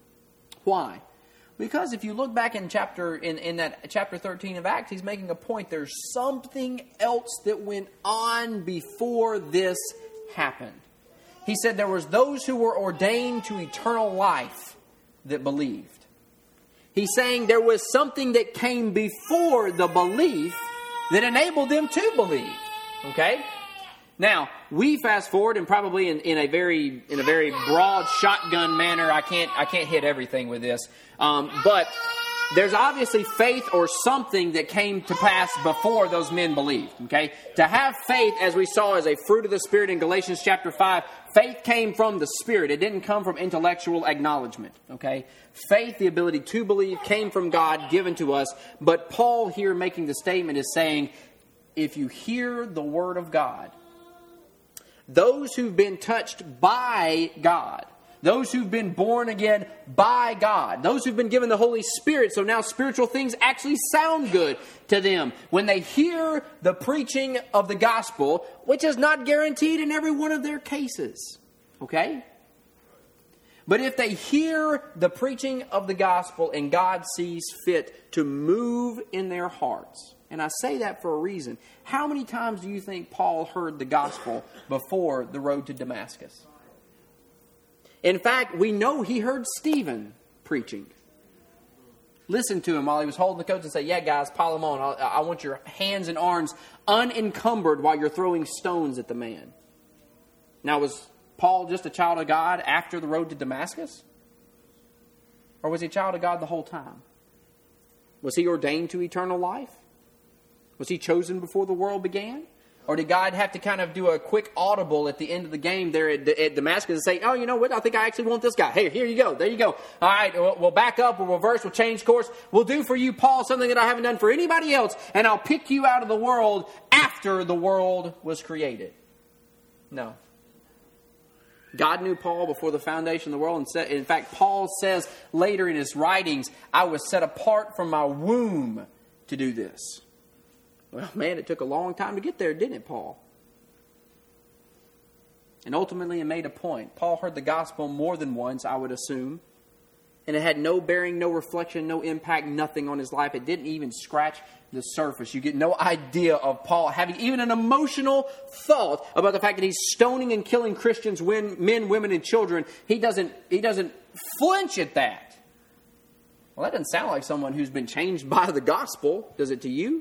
Why? Because if you look back in chapter in, in that chapter thirteen of Acts, he's making a point. There's something else that went on before this happened. He said there was those who were ordained to eternal life that believed. He's saying there was something that came before the belief that enabled them to believe. Okay? Now, we fast forward and probably in, in a very in a very broad shotgun manner. I can't I can't hit everything with this. Um, but there's obviously faith or something that came to pass before those men believed. Okay? To have faith, as we saw, as a fruit of the Spirit in Galatians chapter five, faith came from the Spirit. It didn't come from intellectual acknowledgement. Okay? Faith, the ability to believe, came from God, given to us. But Paul here making the statement is saying, if you hear the word of God, those who've been touched by God, those who've been born again by God, those who've been given the Holy Spirit, so now spiritual things actually sound good to them. When they hear the preaching of the gospel, which is not guaranteed in every one of their cases, okay? But if they hear the preaching of the gospel and God sees fit to move in their hearts, and I say that for a reason. How many times do you think Paul heard the gospel before the road to Damascus? In fact, we know he heard Stephen preaching. Listen to him while he was holding the coats and say, yeah, guys, pile them on. I, I want your hands and arms unencumbered while you're throwing stones at the man. Now, was Paul just a child of God after the road to Damascus? Or was he a child of God the whole time? Was he ordained to eternal life? Was he chosen before the world began? Or did God have to kind of do a quick audible at the end of the game there at, at Damascus and say, oh, you know what? I think I actually want this guy. Hey, here you go. There you go. All right, we'll, we'll back up. We'll reverse. We'll change course. We'll do for you, Paul, something that I haven't done for anybody else. And I'll pick you out of the world after the world was created. No. God knew Paul before the foundation of the world. And said, in fact, Paul says later in his writings, I was set apart from my womb to do this. Well, man, it took a long time to get there, didn't it, Paul? And ultimately, it made a point. Paul heard the gospel more than once, I would assume. And it had no bearing, no reflection, no impact, nothing on his life. It didn't even scratch the surface. You get no idea of Paul having even an emotional thought about the fact that he's stoning and killing Christians, men, women, and children. He doesn't, he doesn't flinch at that. Well, that doesn't sound like someone who's been changed by the gospel, does it to you?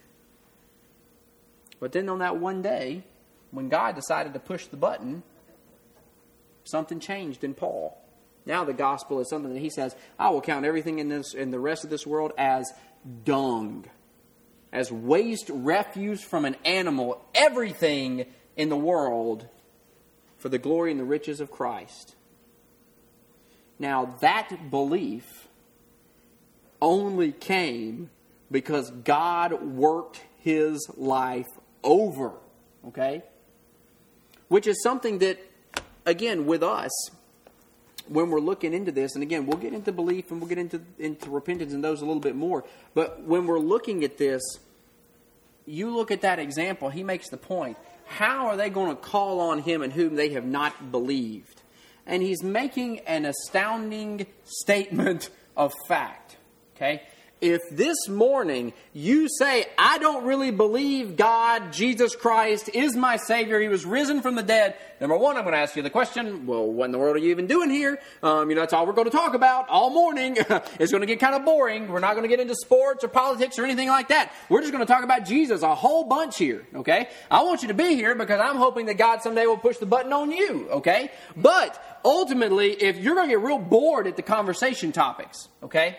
But then on that one day, when God decided to push the button, something changed in Paul. Now the gospel is something that he says, I will count everything in this in the rest of this world as dung, as waste, refuse from an animal, everything in the world for the glory and the riches of Christ. Now that belief only came because God worked his life over, okay? Which is something that, again, with us, when we're looking into this, and again, we'll get into belief and we'll get into, into repentance and those a little bit more. But when we're looking at this, you look at that example, he makes the point. How are they going to call on him in whom they have not believed? And he's making an astounding statement of fact. Okay? If this morning you say, I don't really believe God, Jesus Christ, is my Savior, He was risen from the dead, number one, I'm going to ask you the question, well, what in the world are you even doing here? Um, you know, that's all we're going to talk about all morning. It's going to get kind of boring. We're not going to get into sports or politics or anything like that. We're just going to talk about Jesus a whole bunch here, okay? I want you to be here because I'm hoping that God someday will push the button on you, okay? But ultimately, if you're going to get real bored at the conversation topics, okay?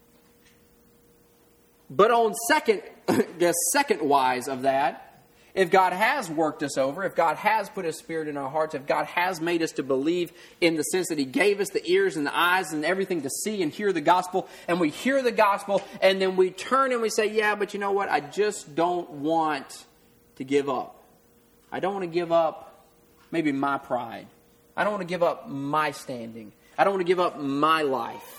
But on second, the second wise of that, if God has worked us over, if God has put His Spirit in our hearts, if God has made us to believe in the sense that He gave us the ears and the eyes and everything to see and hear the gospel, and we hear the gospel, and then we turn and we say, yeah, but you know what? I just don't want to give up. I don't want to give up maybe my pride. I don't want to give up my standing. I don't want to give up my life.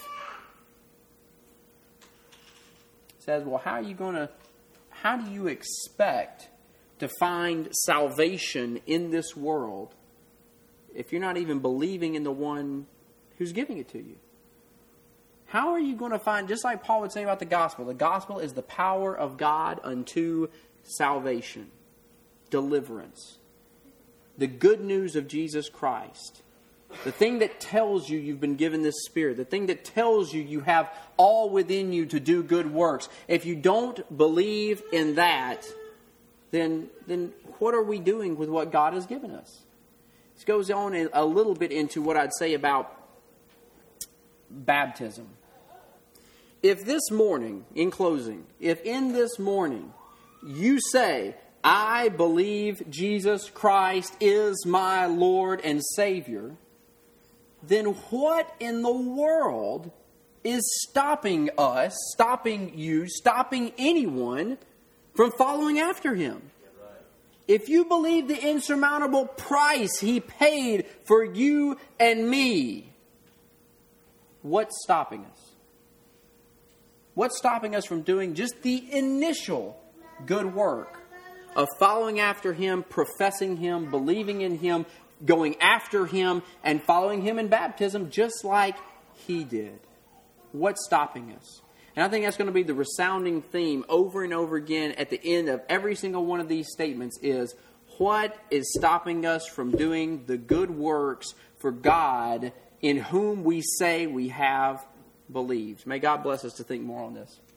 Says, well, how are you going to, how do you expect to find salvation in this world if you're not even believing in the one who's giving it to you? How are you going to find, just like Paul would say about the gospel, the gospel is the power of God unto salvation, deliverance, the good news of Jesus Christ. The thing that tells you you've been given this Spirit. The thing that tells you you have all within you to do good works. If you don't believe in that, then, then what are we doing with what God has given us? This goes on a little bit into what I'd say about baptism. If this morning, in closing, if in this morning you say, I believe Jesus Christ is my Lord and Savior, then what in the world is stopping us, stopping you, stopping anyone from following after Him? If you believe the insurmountable price He paid for you and me, what's stopping us? What's stopping us from doing just the initial good work of following after Him, professing Him, believing in Him, going after Him, and following Him in baptism just like He did? What's stopping us? And I think that's going to be the resounding theme over and over again at the end of every single one of these statements is, what is stopping us from doing the good works for God in whom we say we have believed? May God bless us to think more on this.